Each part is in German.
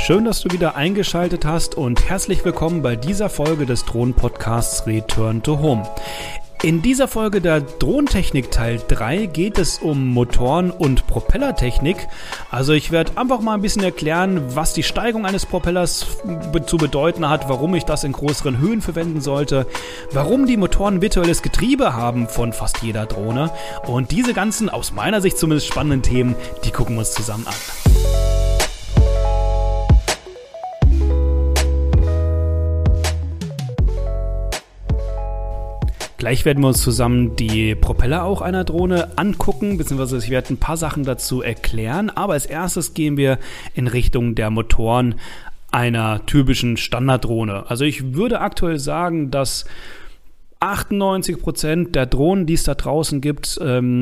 Schön, dass du wieder eingeschaltet hast und herzlich willkommen bei dieser Folge des Drohnen-Podcasts Return to Home. In dieser Folge der Drohnentechnik Teil 3 geht es um Motoren und Propellertechnik. Also ich werde einfach mal ein bisschen erklären, was die Steigung eines Propellers zu bedeuten hat, warum ich das in größeren Höhen verwenden sollte, warum die Motoren virtuelles Getriebe haben von fast jeder Drohne. Und diese ganzen, aus meiner Sicht zumindest spannenden Themen, die gucken wir uns zusammen an. Gleich werden wir uns zusammen die Propeller auch einer Drohne angucken, beziehungsweise ich werde ein paar Sachen dazu erklären. Aber als erstes gehen wir in Richtung der Motoren einer typischen Standarddrohne. Also ich würde aktuell sagen, dass 98% der Drohnen, die es da draußen gibt,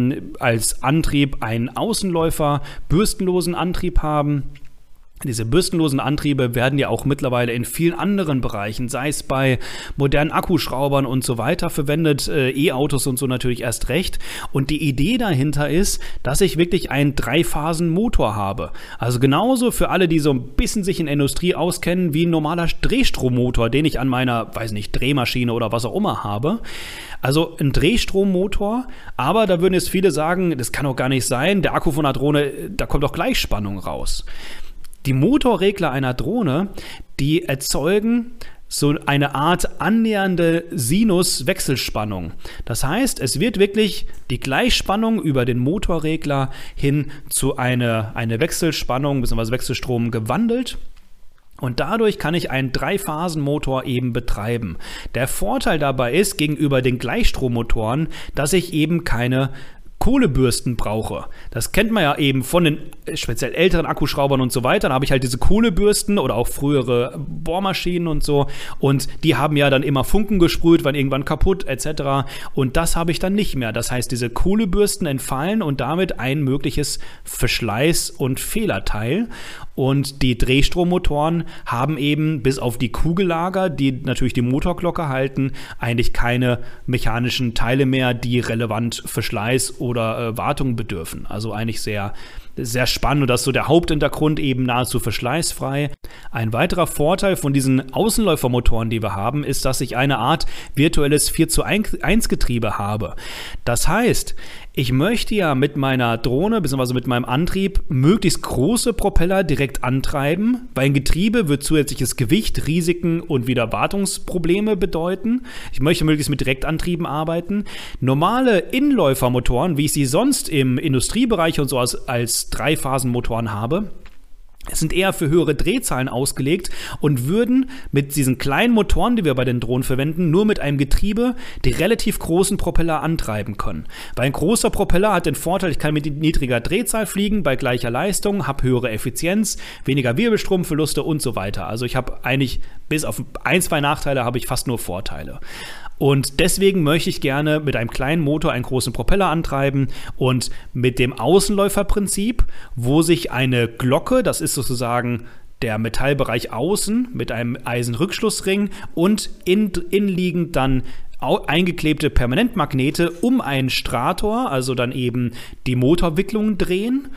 als Antrieb einen Außenläufer, bürstenlosen Antrieb haben. Diese bürstenlosen Antriebe werden ja auch mittlerweile in vielen anderen Bereichen, sei es bei modernen Akkuschraubern und so weiter verwendet, E-Autos und so natürlich erst recht. Und die Idee dahinter ist, dass ich wirklich einen 3-Phasen-Motor habe. Also genauso für alle, die so ein bisschen sich in der Industrie auskennen, wie ein normaler Drehstrommotor, den ich an meiner, Drehmaschine oder was auch immer habe. Also ein Drehstrommotor, aber da würden jetzt viele sagen, das kann doch gar nicht sein, der Akku von einer Drohne, da kommt doch Gleichspannung raus. Die Motorregler einer Drohne, die erzeugen so eine Art annähernde Sinus-Wechselspannung. Das heißt, es wird wirklich die Gleichspannung über den Motorregler hin zu eine Wechselspannung bzw. Wechselstrom gewandelt. Und dadurch kann ich einen 3-Phasen-Motor eben betreiben. Der Vorteil dabei ist gegenüber den Gleichstrommotoren, dass ich eben keine Kohlebürsten brauche. Das kennt man ja eben von den speziell älteren Akkuschraubern und so weiter. Da habe ich halt diese Kohlebürsten oder auch frühere Bohrmaschinen und so. Und die haben ja dann immer Funken gesprüht, waren irgendwann kaputt etc. Und das habe ich dann nicht mehr. Das heißt, diese Kohlebürsten entfallen und damit ein mögliches Verschleiß- und Fehlerteil. Und die Drehstrommotoren haben eben bis auf die Kugellager, die natürlich die Motorglocke halten, eigentlich keine mechanischen Teile mehr, die relevant Verschleiß oder Wartung bedürfen. Also eigentlich sehr, sehr spannend und das ist so der Haupthintergrund, eben nahezu verschleißfrei. Ein weiterer Vorteil von diesen Außenläufermotoren, die wir haben, ist, dass ich eine Art virtuelles 4:1 Getriebe habe. Das heißt, ich möchte ja mit meiner Drohne bzw. mit meinem Antrieb möglichst große Propeller direkt antreiben, weil ein Getriebe wird zusätzliches Gewicht, Risiken und wieder Wartungsprobleme bedeuten. Ich möchte möglichst mit Direktantrieben arbeiten. Normale Inläufermotoren, wie ich sie sonst im Industriebereich und so als 3-Phasen-Motoren habe, sind eher für höhere Drehzahlen ausgelegt und würden mit diesen kleinen Motoren, die wir bei den Drohnen verwenden, nur mit einem Getriebe die relativ großen Propeller antreiben können. Weil ein großer Propeller hat den Vorteil, ich kann mit niedriger Drehzahl fliegen, bei gleicher Leistung, habe höhere Effizienz, weniger Wirbelstromverluste und so weiter. Also ich habe eigentlich bis auf 1-2 Nachteile habe ich fast nur Vorteile. Und deswegen möchte ich gerne mit einem kleinen Motor einen großen Propeller antreiben und mit dem Außenläuferprinzip, wo sich eine Glocke, das ist sozusagen der Metallbereich außen mit einem Eisenrückschlussring und innenliegend dann eingeklebte Permanentmagnete um einen Stator, also dann eben die Motorwicklung drehen.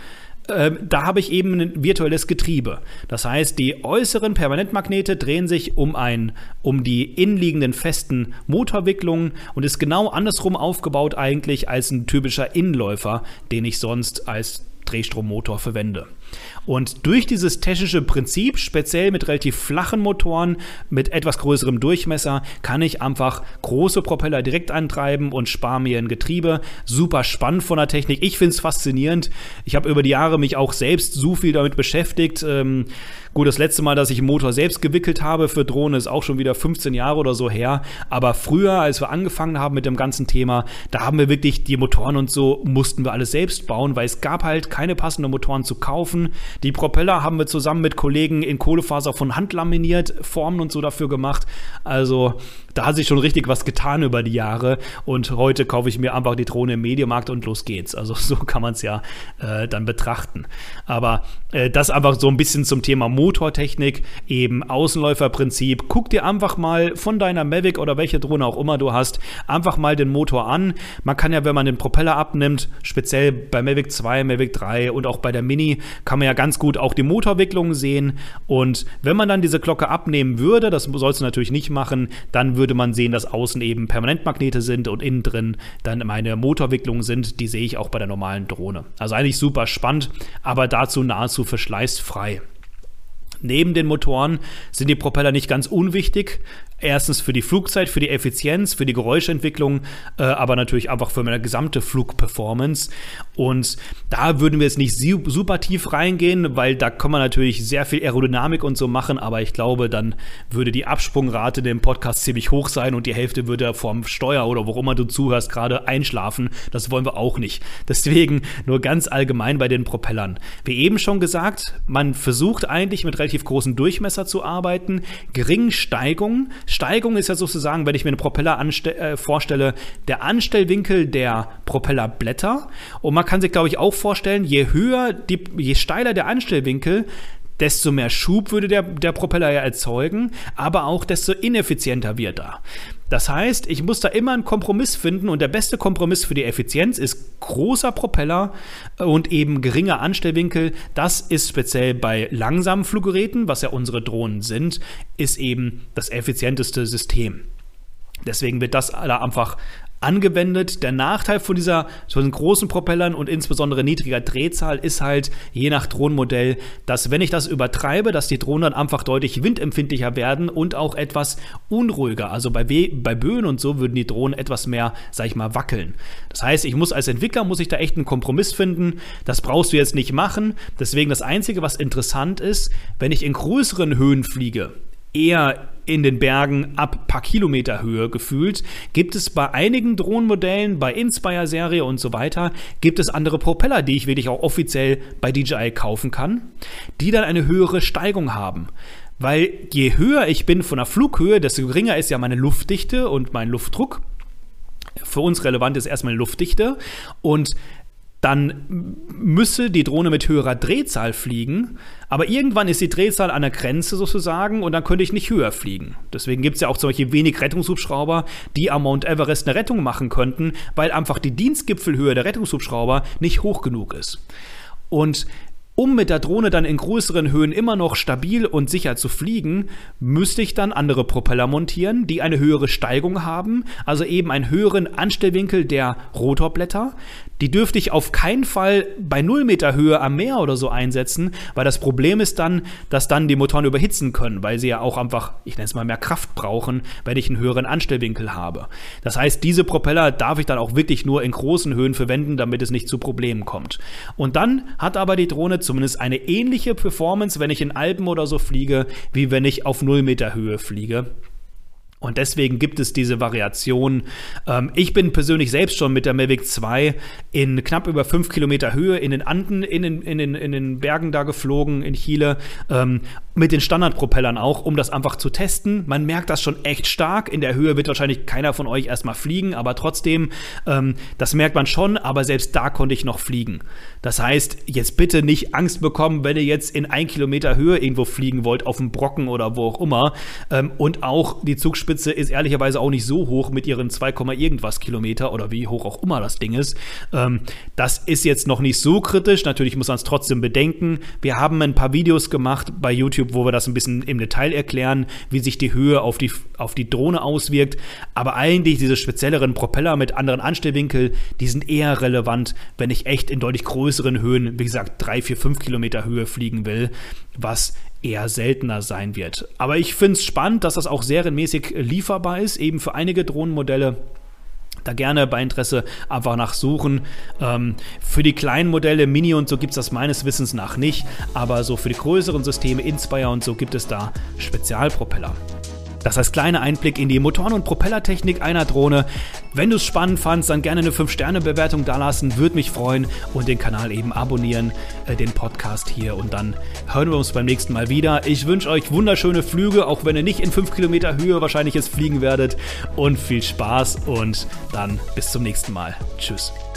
Da habe ich eben ein virtuelles Getriebe. Das heißt, die äußeren Permanentmagnete drehen sich um die innenliegenden festen Motorwicklungen und ist genau andersrum aufgebaut eigentlich als ein typischer Innenläufer, den ich sonst als Drehstrommotor verwende. Und durch dieses technische Prinzip, speziell mit relativ flachen Motoren, mit etwas größerem Durchmesser, kann ich einfach große Propeller direkt antreiben und spare mir ein Getriebe. Super spannend von der Technik. Ich finde es faszinierend. Ich habe über die Jahre mich auch selbst so viel damit beschäftigt. Gut, das letzte Mal, dass ich einen Motor selbst gewickelt habe für Drohnen, ist auch schon wieder 15 Jahre oder so her. Aber früher, als wir angefangen haben mit dem ganzen Thema, da haben wir wirklich die Motoren und so, mussten wir alles selbst bauen, weil es gab halt keine passenden Motoren zu kaufen. Die Propeller haben wir zusammen mit Kollegen in Kohlefaser von Hand laminiert, Formen und so dafür gemacht. Also da hat sich schon richtig was getan über die Jahre und heute kaufe ich mir einfach die Drohne im Mediamarkt und los geht's. Also so kann man es ja dann betrachten. Aber das einfach so ein bisschen zum Thema Motortechnik, eben Außenläuferprinzip. Guck dir einfach mal von deiner Mavic oder welche Drohne auch immer du hast, einfach mal den Motor an. Man kann ja, wenn man den Propeller abnimmt, speziell bei Mavic 2, Mavic 3 und auch bei der Mini, kann man ja ganz gut auch die Motorwicklung sehen. Und wenn man dann diese Glocke abnehmen würde, das sollst du natürlich nicht machen, dann würde man sehen, dass außen eben Permanentmagnete sind und innen drin dann meine Motorwicklungen sind. Die sehe ich auch bei der normalen Drohne. Also eigentlich super spannend, aber dazu nahezu verschleißfrei. Neben den Motoren sind die Propeller nicht ganz unwichtig. Erstens für die Flugzeit, für die Effizienz, für die Geräuschentwicklung, aber natürlich einfach für meine gesamte Flugperformance. Und da würden wir jetzt nicht super tief reingehen, weil da kann man natürlich sehr viel Aerodynamik und so machen, aber ich glaube, dann würde die Absprungrate dem Podcast ziemlich hoch sein und die Hälfte würde vorm Steuer oder wo immer du zuhörst gerade einschlafen. Das wollen wir auch nicht. Deswegen nur ganz allgemein bei den Propellern. Wie eben schon gesagt, man versucht eigentlich mit relativ großen Durchmesser zu arbeiten, geringen Steigungen. Steigung ist ja sozusagen, wenn ich mir einen Propeller vorstelle, der Anstellwinkel der Propellerblätter. Und man kann sich, glaube ich, auch vorstellen, je steiler der Anstellwinkel, desto mehr Schub würde der Propeller ja erzeugen, aber auch desto ineffizienter wird er. Das heißt, ich muss da immer einen Kompromiss finden und der beste Kompromiss für die Effizienz ist großer Propeller und eben geringer Anstellwinkel. Das ist speziell bei langsamen Fluggeräten, was ja unsere Drohnen sind, ist eben das effizienteste System. Deswegen wird das da einfach angewendet. Der Nachteil von diesen großen Propellern und insbesondere niedriger Drehzahl ist halt, je nach Drohnenmodell, dass wenn ich das übertreibe, dass die Drohnen dann einfach deutlich windempfindlicher werden und auch etwas unruhiger. Also bei Böen und so würden die Drohnen etwas mehr, sag ich mal, wackeln. Das heißt, als Entwickler muss ich da echt einen Kompromiss finden. Das brauchst du jetzt nicht machen. Deswegen das Einzige, was interessant ist, wenn ich in größeren Höhen fliege, eher in den Bergen ab paar Kilometer Höhe gefühlt, gibt es bei einigen Drohnenmodellen, bei Inspire-Serie und so weiter, gibt es andere Propeller, die ich wirklich auch offiziell bei DJI kaufen kann, die dann eine höhere Steigung haben. Weil je höher ich bin von der Flughöhe, desto geringer ist ja meine Luftdichte und mein Luftdruck. Für uns relevant ist erstmal die Luftdichte und dann müsse die Drohne mit höherer Drehzahl fliegen, aber irgendwann ist die Drehzahl an der Grenze sozusagen und dann könnte ich nicht höher fliegen. Deswegen gibt es ja auch zum Beispiel wenig Rettungshubschrauber, die am Mount Everest eine Rettung machen könnten, weil einfach die Dienstgipfelhöhe der Rettungshubschrauber nicht hoch genug ist. Und um mit der Drohne dann in größeren Höhen immer noch stabil und sicher zu fliegen, müsste ich dann andere Propeller montieren, die eine höhere Steigung haben, also eben einen höheren Anstellwinkel der Rotorblätter. Die dürfte ich auf keinen Fall bei 0 Meter Höhe am Meer oder so einsetzen, weil das Problem ist dann, dass dann die Motoren überhitzen können, weil sie ja auch einfach, ich nenne es mal, mehr Kraft brauchen, wenn ich einen höheren Anstellwinkel habe. Das heißt, diese Propeller darf ich dann auch wirklich nur in großen Höhen verwenden, damit es nicht zu Problemen kommt. Und dann hat aber die Drohne zumindest eine ähnliche Performance, wenn ich in Alpen oder so fliege, wie wenn ich auf 0 Meter Höhe fliege. Und deswegen gibt es diese Variation. Ich bin persönlich selbst schon mit der Mavic 2 in knapp über 5 Kilometer Höhe in den Anden, in den Bergen da geflogen, in Chile, mit den Standardpropellern auch, um das einfach zu testen. Man merkt das schon echt stark. In der Höhe wird wahrscheinlich keiner von euch erstmal fliegen, aber trotzdem, das merkt man schon, aber selbst da konnte ich noch fliegen. Das heißt, jetzt bitte nicht Angst bekommen, wenn ihr jetzt in 1 Kilometer Höhe irgendwo fliegen wollt, auf dem Brocken oder wo auch immer. Und auch die Zugspitze ist ehrlicherweise auch nicht so hoch mit ihren 2, irgendwas Kilometer oder wie hoch auch immer das Ding ist. Das ist jetzt noch nicht so kritisch. Natürlich muss man es trotzdem bedenken. Wir haben ein paar Videos gemacht bei YouTube, wo wir das ein bisschen im Detail erklären, wie sich die Höhe auf die Drohne auswirkt. Aber eigentlich diese spezielleren Propeller mit anderen Anstellwinkel, die sind eher relevant, wenn ich echt in deutlich größeren Höhen, wie gesagt, 3, 4, 5 Kilometer Höhe fliegen will, was eher seltener sein wird. Aber ich finde es spannend, dass das auch serienmäßig lieferbar ist, eben für einige Drohnenmodelle. Da gerne bei Interesse einfach nachsuchen. Für die kleinen Modelle, Mini und so, gibt es das meines Wissens nach nicht. Aber so für die größeren Systeme, Inspire und so, gibt es da Spezialpropeller. Das heißt, kleiner Einblick in die Motoren- und Propellertechnik einer Drohne. Wenn du es spannend fandst, dann gerne eine 5-Sterne-Bewertung dalassen, würde mich freuen, und den Kanal eben abonnieren, den Podcast hier, und dann hören wir uns beim nächsten Mal wieder. Ich wünsche euch wunderschöne Flüge, auch wenn ihr nicht in 5 Kilometer Höhe wahrscheinlich jetzt fliegen werdet, und viel Spaß, und dann bis zum nächsten Mal. Tschüss.